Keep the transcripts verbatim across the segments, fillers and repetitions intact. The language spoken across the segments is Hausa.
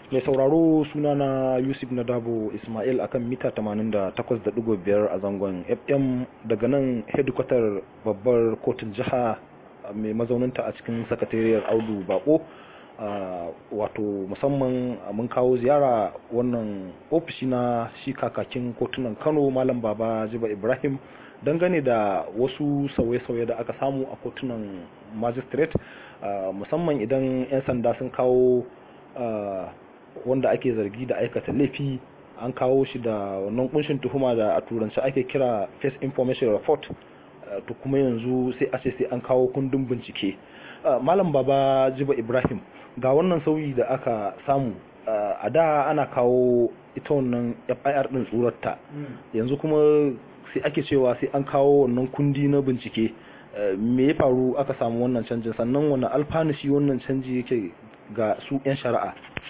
Mai sauraro sunana Yusuf Nadabo Ismail akan mita tamanin da takwas da ɗigo biyar a zangon F M daga nan hedikwatar babbar kotun jiha mai mazauninta a cikin sakatariyar Audu Bako. Wato musamman mun kawo ziyara wannan ofishi na shi kakakin kotunan Kano Malam Baba Jiba Ibrahim dangane da wasu sauye-sauye da aka samu a kotunan magistrate, musamman idan 'yan sanda sun kawo wanda ake zargi da aikata laifi, an kawo shi da wannan kunshin tuhuma da a turanci ake kira first information report, to kuma yanzu sai a ce sai an kawo kundin bincike. Malam Baba Jiba Ibrahim, ga wannan sauyi da aka samu, a da ana kawo ita wannan F I R din tsurarta, yanzu kuma sai ake cewa sai an kawo wannan kundi na bincike. Me ya faru aka samu wannan canjin, sannan wani alfanu shi wannan canji yake ga su 'yan shari'a?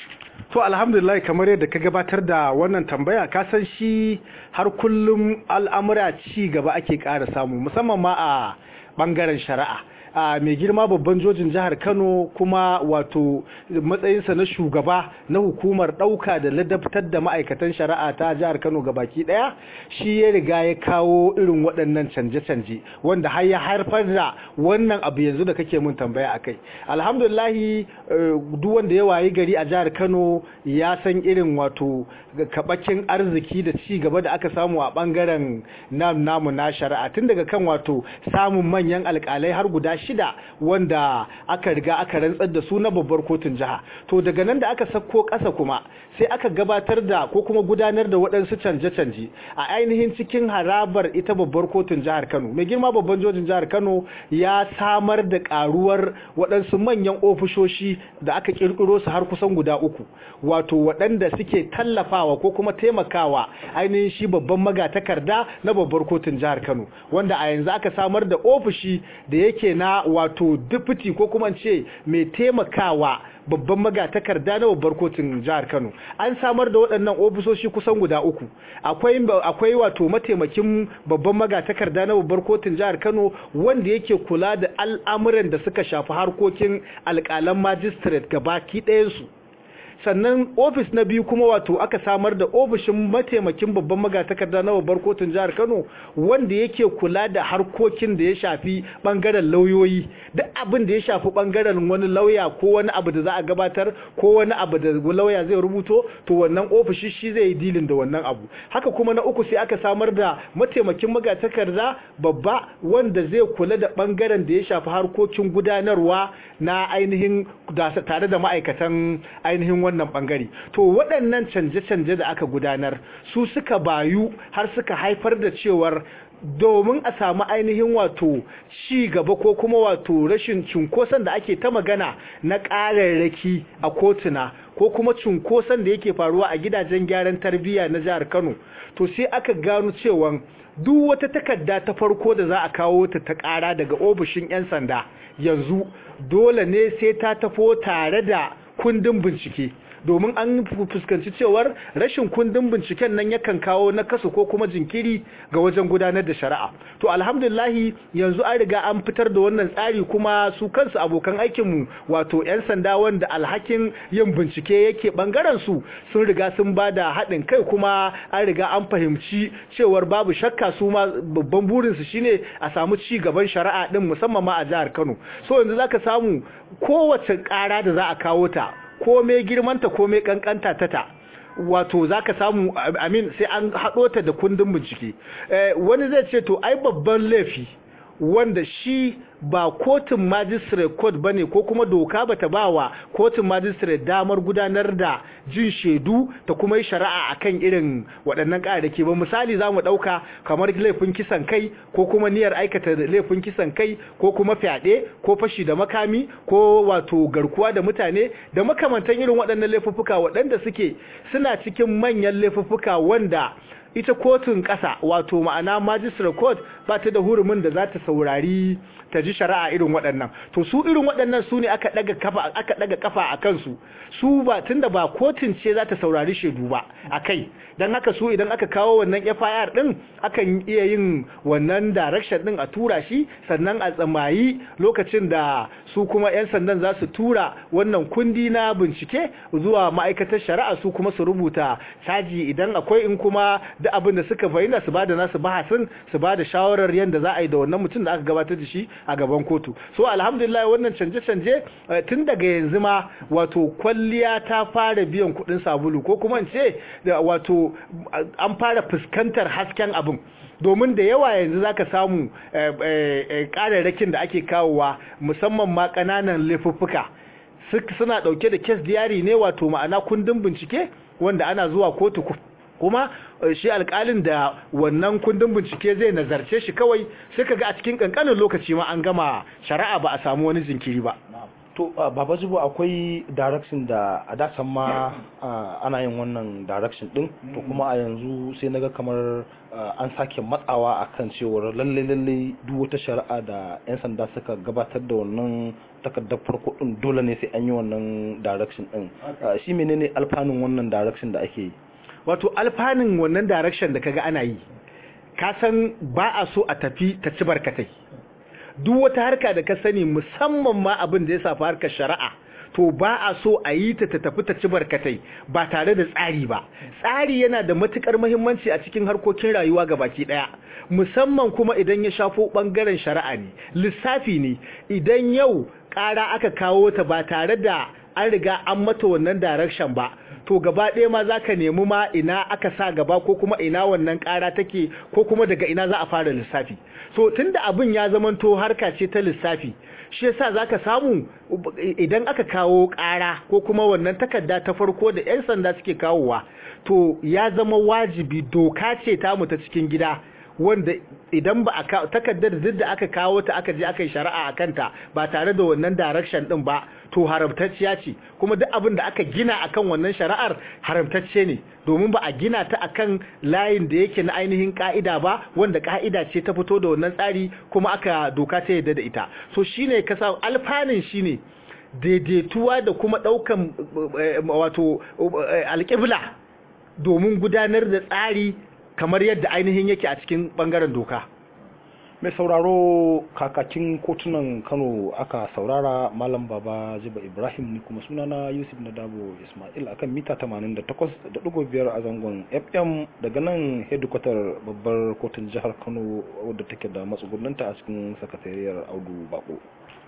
To alhamdulillah, kamar yadda ka gabatar da wannan tambaya, ka san shi har kullum al'amura ci gaba ake ƙara samu, musamman ma a ɓangaren shari'a. a mai girma babban jojin jihar Kano kuma wato matsayinsa na shugaba na hukumar ɗauka da ladabtar da ma'aikatan shari'a ta jihar Kano gabaki ɗaya, shi ya riga ya kawo irin waɗannan canje-canje wanda har ya haifar da wannan abu yanzu da kake mun tambaya akai. Alhamdulillahi, duk wanda ya wayi gari a jihar Kano ya san irin wato kabakin arziki da ci gaba da aka samu a bangaren namu na shari'a, tun daga kan wato samun manyan alƙalai har guda shida wanda aka riga aka rantsar da su na babbar kotun jiha. To daga nan da aka sako ƙasa kuma sai aka gabatar da ko kuma gudanar da waɗansu canje-canje a ainihin cikin harabar ita babbar kotun jihar Kano. Mai girma babban jojin jihar Kano ya samar da ƙaruwar waɗansu manyan ofishoshi da aka ƙirƙiro su har kusan guda uku, wato waɗanda suke tallafawa ko kuma taimakawa ainihin shi babban magatakarda na babbar kotun jihar Kano, wanda a yanzu aka samar da ofishi da yake na wato deputy ko kuma ce mai taimakawa babban magatakarda na babbar kotun jihar Kano. An samar da waɗannan ofisoshi kusan guda uku. Akwai akwai wato mataimakin babban magatakarda na babbar kotun jihar Kano wanda yake kula da al'amuran da suka shafi harkokin alƙalan magistrate gabaki ɗayan su. Sannan ofis na biyu kuma wato aka samar da ofishin mataimakin babban magatakarda na babbar kotun jihar Kano wanda yake kula da harkokin da ya shafi bangaren lauyoyi, duk abin da ya shafi bangaren wani lauya ko wani abu da za a gabatar ko wani abu da lauya zai rubuto, to wannan ofishi shi zai yi dilin da wannan abu. Haka kuma na uku sai aka samar da mataimakin magatakarda babba wanda zai kula da bangaren da ya shafi harkokin gudanarwa na ainihin tare da ma'aikatan ainihin wannan bangare. To waɗannan canje-canje da aka gudanar su suka bayu har suka haifar da cewar domin a samu ainihin wato ci gaba ko kuma wato rashin cunkoson da ake ta magana na ƙararraki a kotuna ko kuma cunkoson da yake faruwa a gidajen gyaran tarbiyya na jihar Kano, to sai aka gano cewa duk wata takarda ta farko da za a kawo ta ta ƙara daga ofishin 'yan sanda yanzu dole ne sai ta tafo tare da kundin bincike, domin an fuskanci cewar rashin kundin binciken nan yakan kawo nakasu ko kuma jinkiri ga wajen gudanar da shari'a. To alhamdulillahi yanzu an riga an fitar da wannan tsari, kuma su kansu abokan aikinmu wato 'yan sanda wanda alhakin yin bincike yake bangaren su sun riga sun ba da haɗin kai, kuma an riga an fahimci cewar babu shakka su ma babban burinsu shine a samu ci gaban shari'a din musamman ma a jihar Kano. So yanzu zaka samu kowace ƙara da za a kawo ta ko mai girmanta ko mai kankanta tata, wato zaka samu amin sai an haɗo ta da kundin bincike. Eh, wani zai ce to ai babban laifi wanda shi ba kotun magistrate court bane ko kuma doka bata bawa kotun magistrate damar gudanar da jin shedu ta kuma yi shari'a akan irin waɗannan ƙararraki ba. Misali zamu ɗauka kamar laifin kisan kai ko kuma niyyar aikata laifin kisan kai ko kuma fyaɗe ko fashi da makami ko wato garkuwa da mutane da makamantan irin waɗannan laifuffuka waɗanda suke suna cikin manyan laifuffuka wanda ita kotun ƙasa wato ma'ana magistrate court ba ta da hurumin da za ta saurari ta ji shari'a irin waɗannan to su irin waɗannan su ne aka ɗaga kafa aka ɗaga kafa a kansu su ba tunda ba kotun ce za ta saurari shaidu ba a kai don haka su idan aka kawo wannan F I R ɗin akan iya yin wannan direction ɗin a tura shi sannan a tsamayi lokacin da su kuma 'yan sandan za su tura wannan kundi na bincike zuwa ma'aikatar shari'a su kuma su rubuta caji idan akwai in kuma da abin da suka bayyana su bada nasu bahasin su bada shawarar yadda za a yi da wannan mutum da aka gabatar da shi a gaban kotu so alhamdulillah wannan canje-canje tun daga yanzu ma wato kwalliya ta fara biyan kuɗin sabulu ko kuma in ce wato an fara fuskantar hasken abin domin da yawa yanzu zaka samu ƙararrakin da ake kawowa musamman ma ƙananan laifuffuka suna ɗauke da kes diyari ne wato ma'ana kundin bincike wanda ana zuwa kotu kuma shi alƙalin da wannan kundin bincike zai nazarce shi kawai sai kaga a cikin kankanin lokaci ma an gama shari'a ba a samu wani jinkiri ba to baba jibo akwai direction da a dasan ma ana yin wannan direction din to kuma a yanzu sai naga kamar an sake matsawa akan cewar lalle lalle duk wata shari'a da yan sanda suka gabatar da wannan takardar farko din dole ne sai an yi wannan direction din shi menene alfanun wannan direction da ake yi wato alfanun wannan direction da kaga ana yi ka san ba a so a tafi ta ci barkatai duk wata harka da ka sani musamman ma abin da ya shafi harkar shari'a to ba a so a yi ta ta tafi ta ci barkatai ba tare da tsari ba tsari yana da matukar muhimmanci a cikin harkokin rayuwa gabaki daya musamman kuma idan ya shafo bangaren shari'a ne lissafi ne idan yau ƙara aka kawo ta ba tare da an riga an mata wannan direction ba to gaba ɗaya ma za ka nemi ma ina aka sa gaba ko kuma ina wannan ƙara take ko kuma daga ina za a fara lissafi so tunda abin ya zamanto harka ce ta lissafi shi yasa za ka samu idan aka kawo ƙara ko kuma wannan takarda ta farko da 'yan sanda suke kawowa to ya zama wajibi doka ce ta mu ta cikin gida wanda idan ba a takardar duk da aka kawo ta aka je aka yi shari'a a kanta ba tare da wannan direction din ba to haramtacciya ce kuma duk abin da aka gina akan wannan shari'ar haramtacce ne domin ba a gina ta akan layin da yake na ainihin ka'ida ba wanda ka'ida ce ta fito da wannan tsari kuma aka doka ta yadda da ita so shine kasa alfanin shine daidaituwa da kuma daukan wato alƙibla domin gudanar da tsari kamar yadda ainihin yake a cikin bangaren doka. Mai sauraro kakakin kotunan Kano aka saurara Malam Baba Jibo Ibrahim ni kuma sunana Yusuf Nadabo Ismail akan mita tamanin da takwas da ɗigo biyar a zangon F M daga nan hedikwatar babbar kotun jihar Kano wadda take da matsugunanta a cikin sakatariyar Audu Bako.